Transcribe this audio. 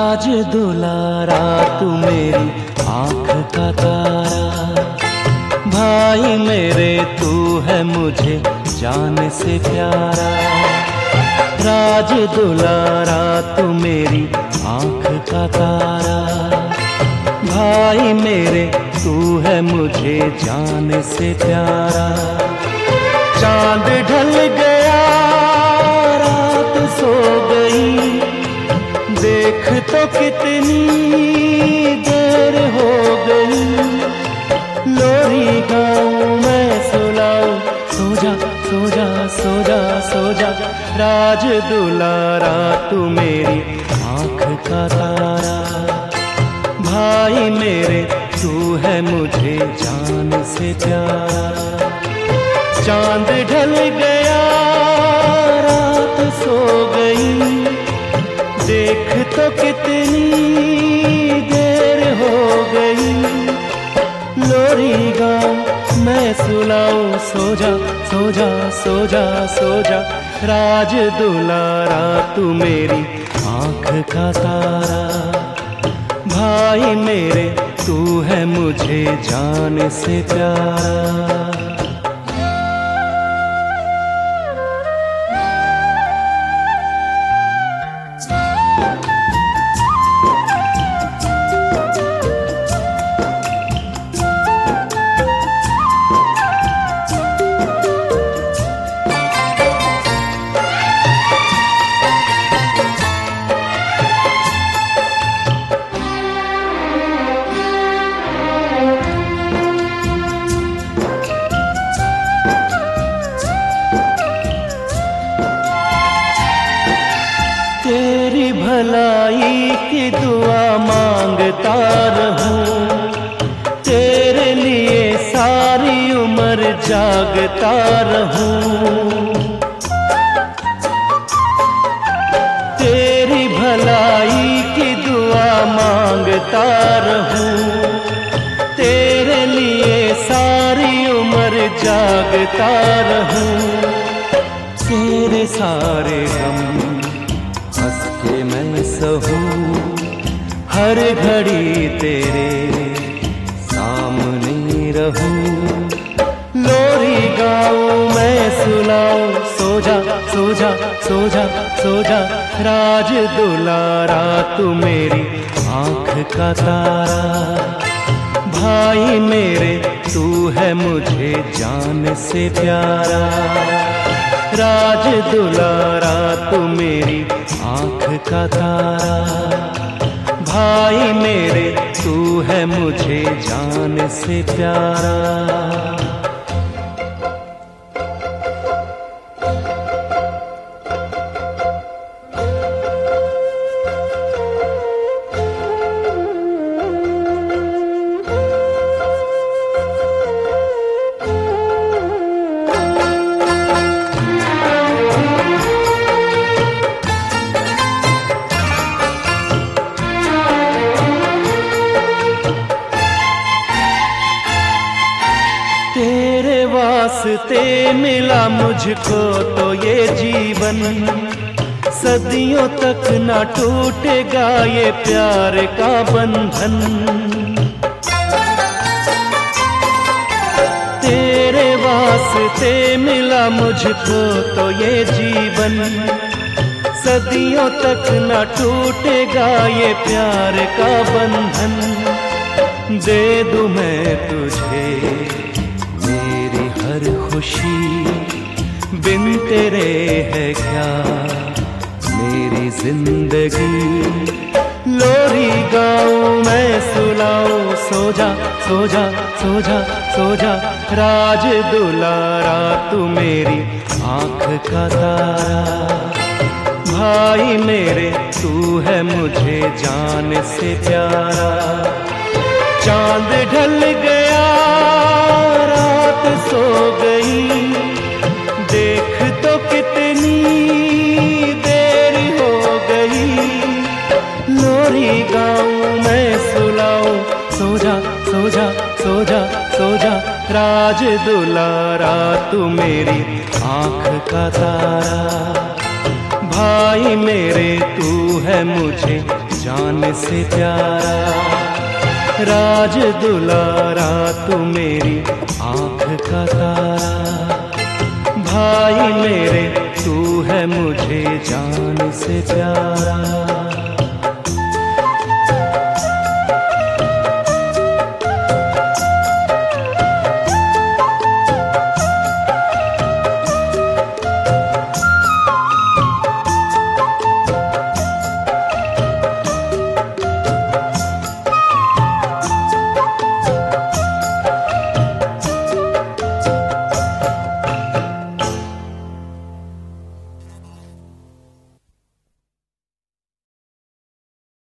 राज दुलारा तू मेरी आँख का तारा, भाई मेरे तू है मुझे जान से प्यारा। राज दुलारा तू मेरी आँख का तारा, भाई मेरे तू है मुझे जान से प्यारा। चांद ढल गया रात सो गई, देख तो कितनी देर हो गई। लोरी गाऊं मैं सुनाऊं, सो जा सो जा सो जा सो जा। राज दुलारा तू मेरी आँख का तारा, भाई मेरे तू है मुझे जान से प्यारा। चांद ढल गया रात सो गई, देख तो कितनी देर हो गई। लोरी गाऊं मैं सुनाऊं, सो जा सो जा सो जा सो जा। राज दुलारा तू मेरी आँख का तारा, भाई मेरे तू है मुझे जान से प्यारा। तेरी भलाई की दुआ मांगता रहूं, तेरे लिए सारी उम्र जागता रहूं। तेरी भलाई की दुआ मांगता रहूं, तेरे लिए सारी उम्र जागता रहूं। तेरे सारे गम हंस के मैं सहूं, हर घड़ी तेरे सामने रहूं। लोरी गाऊं मैं सुनाऊं, सो जा सो जा सो जा सो जा। राज दुलारा तू मेरी आँख का तारा, भाई मेरे तू है मुझे जान से प्यारा। राज दुलारा तू मेरी आँख का तारा, भाई मेरे तू है मुझे जान से प्यारा। तेरे वास्ते मिला मुझको तो ये जीवन, सदियों तक ना टूटेगा ये प्यार का बंधन। तेरे वास्ते मिला मुझको तो ये जीवन, सदियों तक ना टूटेगा ये प्यार का बंधन। दे दूं मैं तुझे मेरी हर खुशी, बिन तेरे है क्या मेरी जिंदगी। लोरी गाऊं मैं सुनाऊं, सो जा सो जा सो जा सो जा। राज दुलारा तू मेरी आँख का तारा, भाई मेरे तू है मुझे जान से प्यारा। चांद ढल गया रात सो गई, देख तो कितनी देर हो गई। लोरी गाऊं मैं सुनाऊं, सो जा सो जा सो जा सो जा। राज दुलारा तू मेरी आँख का तारा, भाई मेरे तू है मुझे जान से प्यारा। राज दुलारा तू मेरी आँख का तारा, भाई मेरे तू है मुझे जान से प्यारा।